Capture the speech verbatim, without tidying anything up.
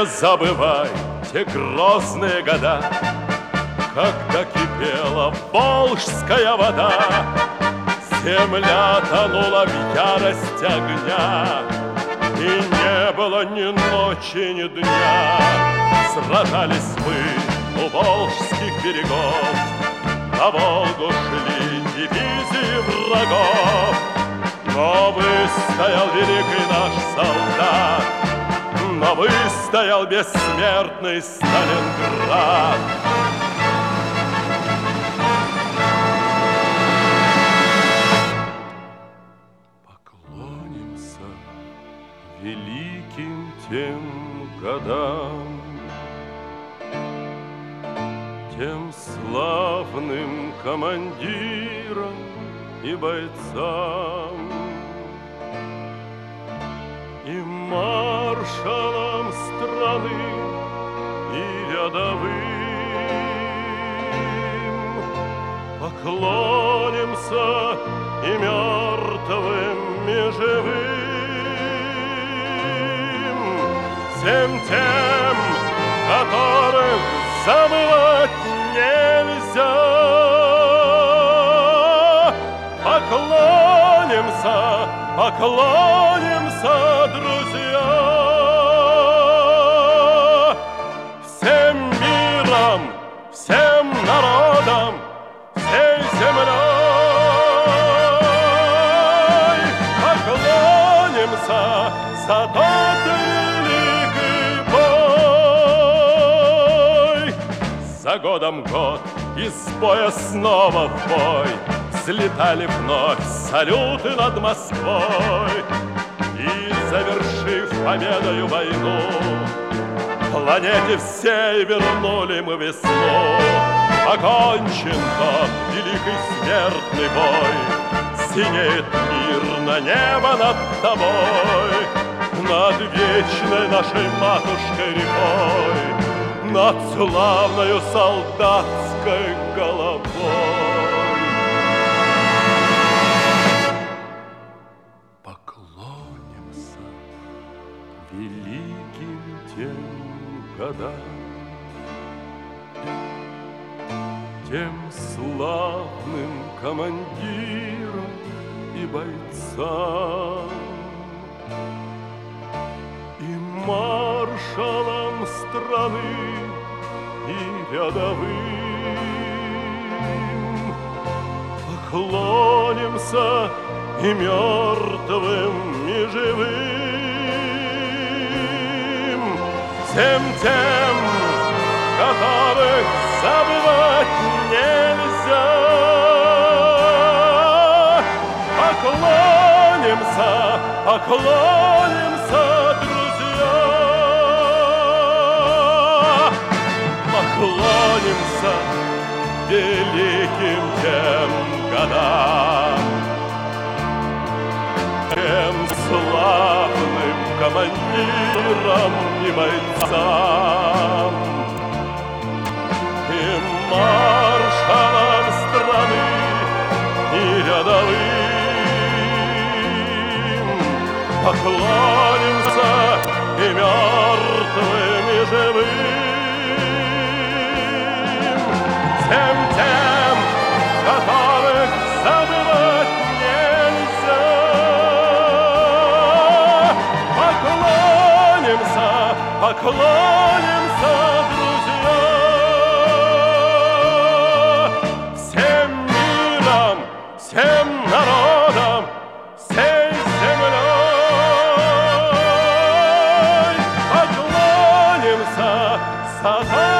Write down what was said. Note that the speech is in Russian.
забывай те грозные года, когда кипела волжская вода, земля тонула в ярости огня, и не было ни ночи, ни дня. Сражались мы у волжских берегов, на Волгу шли дивизии врагов, но выстоял великий наш солдат, но выстоял бессмертный Сталинград. Поклонимся великим тем годам, тем славным командирам и бойцам, и маршалам страны, и рядовым. Поклонимся и мертвым, и живым, всем тем, которых забывать нельзя. Поклонимся, поклонимся, друзья, всем миром, всем народам, всей землей. Поклонимся за тот великий бой. За годом год из боя снова в бой взлетали вновь салюты над Москвой, и, завершив победою войну, планете всей вернули мы весну. Окончен тот великий смертный бой, синеет мирно небо над тобой, над вечной нашей матушкой рекой, над славною солдатской головой. Поклонимся великим тем годам, тем славным командирам и бойцам, и маршалам страны, и рядовым. Поклонимся и мертвым, и живым, всем тем, которых забывать нельзя. Поклонимся, поклонимся, друзья, поклонимся великим тем годам, тем славным командирам и бойцам, и маршалам страны, и рядовым. Поклонимся и мертвым, и живым, всем тем, которых забывать нельзя. Поклонимся, поклонимся, друзья, всем миром, всем народам, всей землей. Поклонимся за